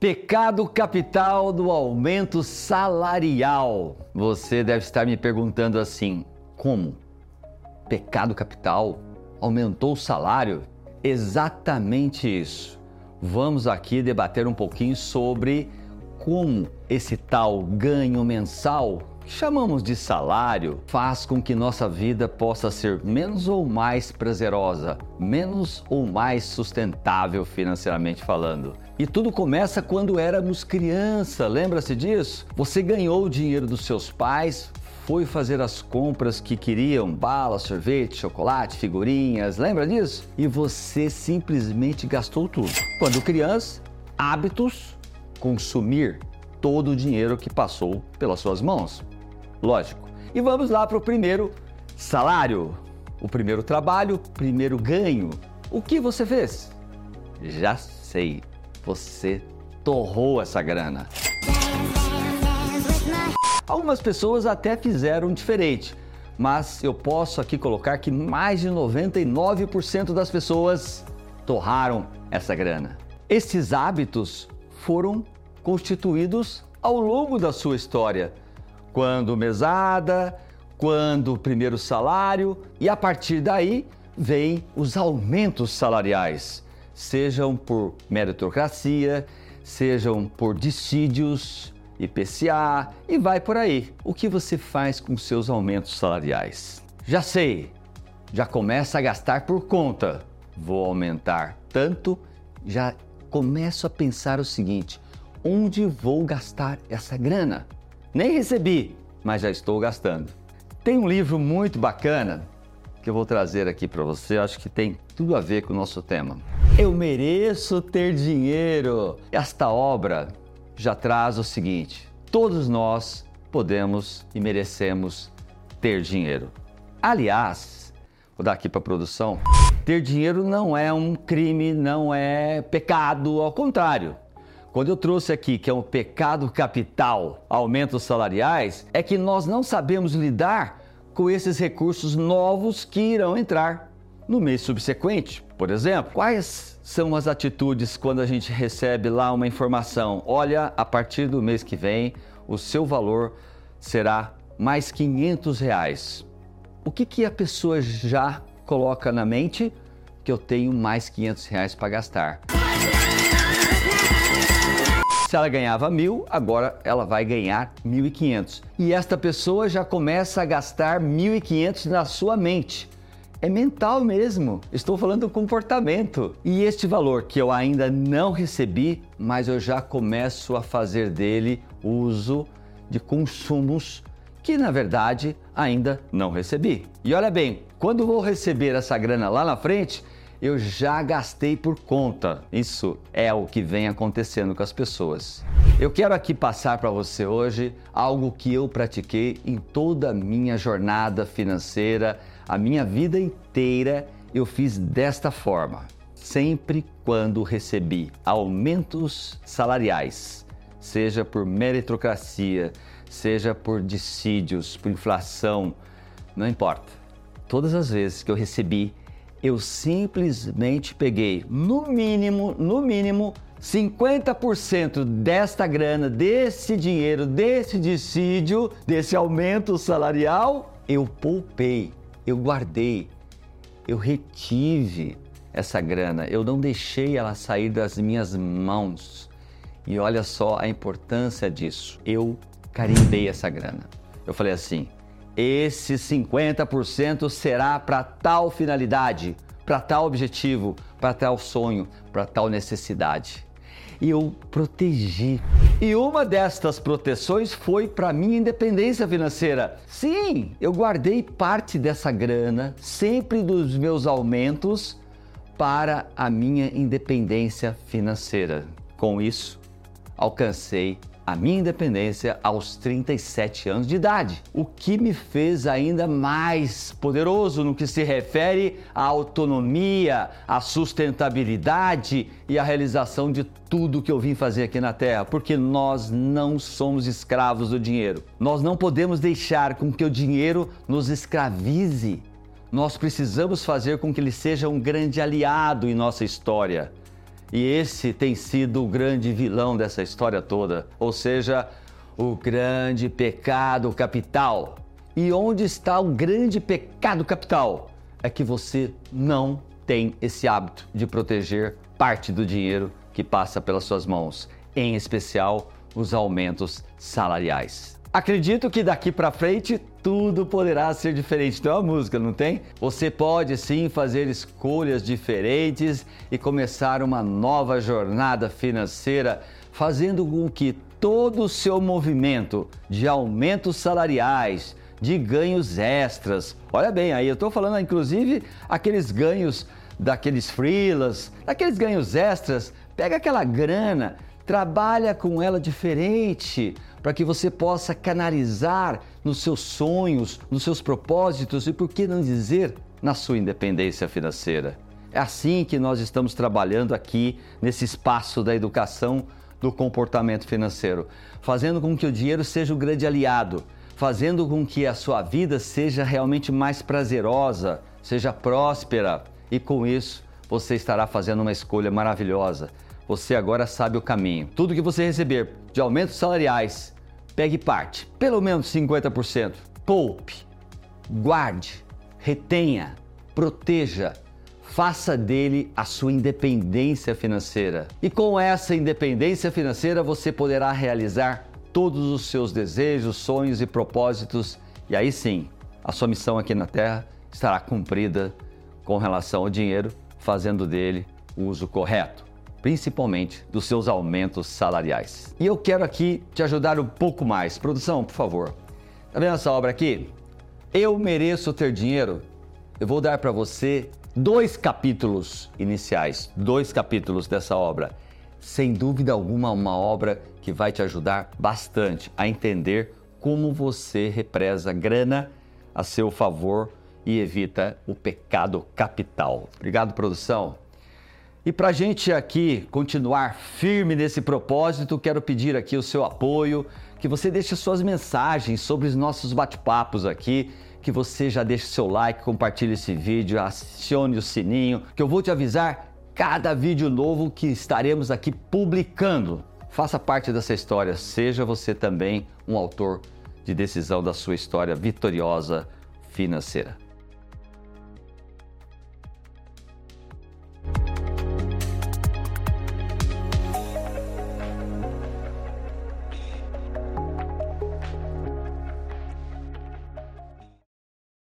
Pecado capital do aumento salarial. Você deve estar me perguntando assim: como? Pecado capital? Aumentou o salário? Exatamente isso. Vamos aqui debater um pouquinho sobre como esse tal ganho mensal, que chamamos de salário, faz com que nossa vida possa ser menos ou mais prazerosa, menos ou mais sustentável financeiramente falando. E tudo começa quando éramos criança, lembra-se disso? Você ganhou o dinheiro dos seus pais, foi fazer as compras que queriam, bala, sorvete, chocolate, figurinhas, lembra disso? E você simplesmente gastou tudo. Quando criança, hábitos, consumir todo o dinheiro que passou pelas suas mãos. Lógico. E vamos lá para o primeiro salário. O primeiro trabalho, primeiro ganho. O que você fez? Já sei. Você torrou essa grana. Algumas pessoas até fizeram diferente, mas eu posso aqui colocar que mais de 99% das pessoas torraram essa grana. Esses hábitos foram constituídos ao longo da sua história. Quando mesada, quando primeiro salário, e a partir daí vem os aumentos salariais. Sejam por meritocracia, sejam por dissídios, IPCA e vai por aí. O que você faz com seus aumentos salariais? Já sei, já começa a gastar por conta. Vou aumentar tanto, já começo a pensar o seguinte: onde vou gastar essa grana? Nem recebi, mas já estou gastando. Tem um livro muito bacana que eu vou trazer aqui para você, acho que tem tudo a ver com o nosso tema. Eu mereço ter dinheiro. Esta obra já traz o seguinte: todos nós podemos e merecemos ter dinheiro. Aliás, vou dar aqui para a produção, ter dinheiro não é um crime, não é pecado, ao contrário. Quando eu trouxe aqui que é um pecado capital, aumentos salariais, é que nós não sabemos lidar com esses recursos novos que irão entrar no mês subsequente. Por exemplo, quais são as atitudes quando a gente recebe lá uma informação? Olha, a partir do mês que vem, o seu valor será mais R$500. O que a pessoa já coloca na mente? Que eu tenho mais R$500 para gastar. Se ela ganhava 1.000, agora ela vai ganhar 1.500. E esta pessoa já começa a gastar 1.500 na sua mente. É mental mesmo, estou falando do comportamento. E este valor que eu ainda não recebi, mas eu já começo a fazer dele uso de consumos que na verdade ainda não recebi. E olha bem, quando vou receber essa grana lá na frente, eu já gastei por conta. Isso é o que vem acontecendo com as pessoas. Eu quero aqui passar para você hoje algo que eu pratiquei em toda a minha jornada financeira, a minha vida inteira eu fiz desta forma. Sempre quando recebi aumentos salariais, seja por meritocracia, seja por dissídios, por inflação, não importa. Todas as vezes que eu recebi, eu simplesmente peguei, no mínimo, 50% desta grana, desse dinheiro, desse dissídio, desse aumento salarial, eu poupei, eu guardei, eu retive essa grana, eu não deixei ela sair das minhas mãos. E olha só a importância disso, eu carimbei essa grana. Eu falei assim: esse 50% será para tal finalidade, para tal objetivo, para tal sonho, para tal necessidade. E eu protegi. E uma destas proteções foi para minha independência financeira. Sim, eu guardei parte dessa grana, sempre dos meus aumentos, para a minha independência financeira. Com isso, alcancei a minha independência aos 37 anos de idade, o que me fez ainda mais poderoso no que se refere à autonomia, à sustentabilidade e à realização de tudo que eu vim fazer aqui na Terra, porque nós não somos escravos do dinheiro. Nós não podemos deixar com que o dinheiro nos escravize. Nós precisamos fazer com que ele seja um grande aliado em nossa história. E esse tem sido o grande vilão dessa história toda, ou seja, o grande pecado capital. E onde está o grande pecado capital? É que você não tem esse hábito de proteger parte do dinheiro que passa pelas suas mãos, em especial os aumentos salariais. Acredito que daqui para frente tudo poderá ser diferente. Tem uma música, não tem? Você pode sim fazer escolhas diferentes e começar uma nova jornada financeira, fazendo com que todo o seu movimento de aumentos salariais, de ganhos extras, olha bem, aí eu estou falando inclusive aqueles ganhos daqueles freelas, daqueles ganhos extras, pega aquela grana, trabalha com ela diferente, para que você possa canalizar nos seus sonhos, nos seus propósitos e, por que não dizer, na sua independência financeira. É assim que nós estamos trabalhando aqui nesse espaço da educação do comportamento financeiro, fazendo com que o dinheiro seja o grande aliado, fazendo com que a sua vida seja realmente mais prazerosa, seja próspera, e com isso você estará fazendo uma escolha maravilhosa. Você agora sabe o caminho. Tudo que você receber de aumentos salariais, pegue parte, pelo menos 50%. Poupe, guarde, retenha, proteja, faça dele a sua independência financeira. E com essa independência financeira você poderá realizar todos os seus desejos, sonhos e propósitos. E aí sim, a sua missão aqui na Terra estará cumprida com relação ao dinheiro, fazendo dele o uso correto, principalmente dos seus aumentos salariais. E eu quero aqui te ajudar um pouco mais. Produção, por favor. Tá vendo essa obra aqui? Eu Mereço Ter Dinheiro. Eu vou dar para você 2 capítulos iniciais, 2 capítulos dessa obra. Sem dúvida alguma, uma obra que vai te ajudar bastante a entender como você represa grana a seu favor e evita o pecado capital. Obrigado, produção. E para a gente aqui continuar firme nesse propósito, quero pedir aqui o seu apoio, que você deixe suas mensagens sobre os nossos bate-papos aqui, que você já deixe seu like, compartilhe esse vídeo, acione o sininho, que eu vou te avisar cada vídeo novo que estaremos aqui publicando. Faça parte dessa história, seja você também um autor de decisão da sua história vitoriosa financeira.